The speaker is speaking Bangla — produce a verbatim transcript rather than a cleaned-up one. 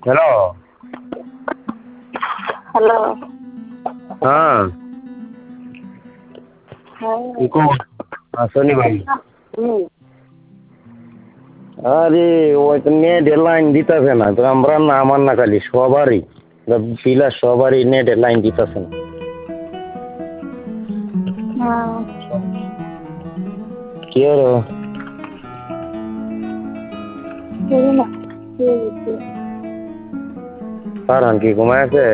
হ্যালো। হ্যালো। হ্যাঁ। হ্যাঁ। কো আসনি ভাই। হুম। আরে ওই তো নেটের লাইন দিতেছে না, তো আমরা না, আমার না খালি সবারই পিলার সবারই নেটের লাইন দিতেছে না। হ্যাঁ। কি হলো? জানি না, কে বলছে? ফারহান কি ঘুমায় আছে?